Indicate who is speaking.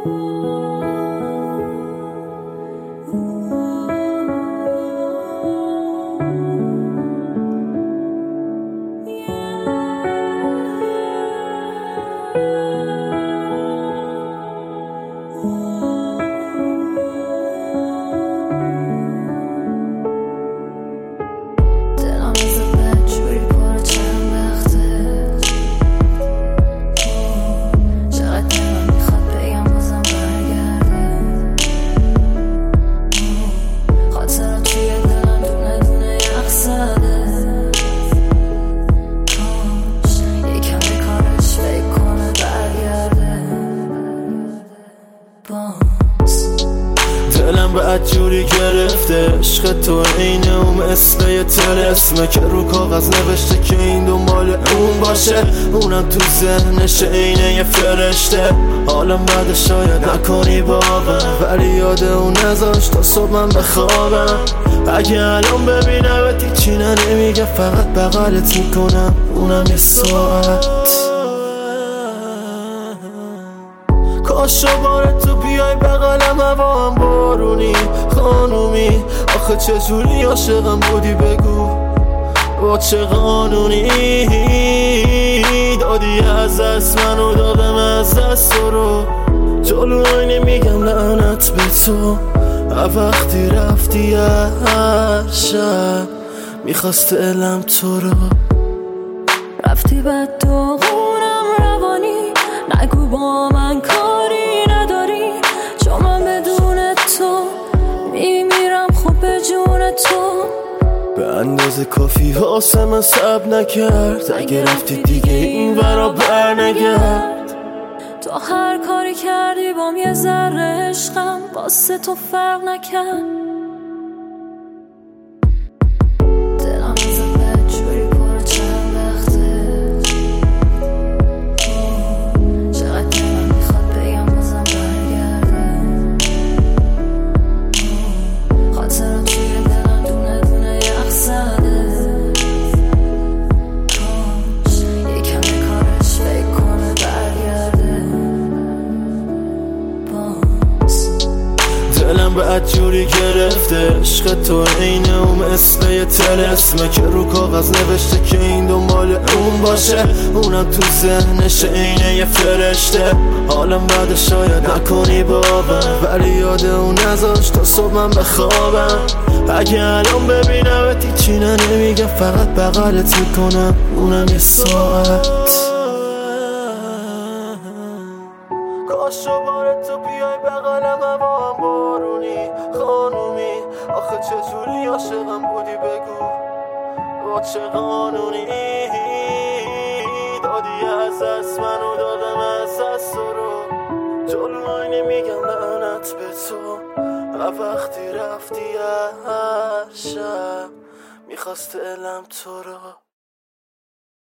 Speaker 1: دلم بعد جوری گرفته عشق تو اینه اون مثل یه طلسمه که رو کاغذ نوشته که این دنبال اون باشه، اونم تو ذهنش اینه یه فرشته. حالم بعد شاید نکنی باور، ولی یاد اون نذاشت تا صبح من بخوابم. اگه الان ببینم چی نمیگه، فقط بغلت میکنم اونم یه ساعت. کاش باره تو بیای بغلم، هوا هم بارونی خانومی. آخه چجوری عاشقم بودی بگو، با چه قانونی دادی از دست منو، دادم از دست تو رو. جلو آینه میگم لعنت به تو، وقتی رفتی هر شب میخواست علم تو رو.
Speaker 2: رفتی بعد دوغونم روانی، نگو با من کاری نداری، چون من بدون تو میمیرم خوب به جون تو.
Speaker 1: به اندازه کافی واسه من صبر نکرد، اگه رفتی دیگه این ورا بر نگرد.
Speaker 2: تو هر کاری کردی بام یه ذره عشقم واسه تو فرق نکرد.
Speaker 1: دلم بعد جوری گرفته عشق تو اینه اون مثل یه طلسمه که رو کاغذ نوشته که این دنبال اون باشه، اونم تو ذهنش اینه یه فرشته. حالم بعد شاید نکنی باور، ولی یاد اون نذاشت تا صبح من بخوابم. اگه الان ببینم چی نمیگم، فقط بغلت میکنم اونم یه ساعت. کاش باره تو بیای بغلم، هوا هم بارونی خانومی. آخه چجوری عاشقم بودی بگو، با چه قانونی دادی از دست منو، دادم از دست تو رو. جلو آینه میگم لعنت به تو، وقتی رفتی هر شب میخواست علم تو رو.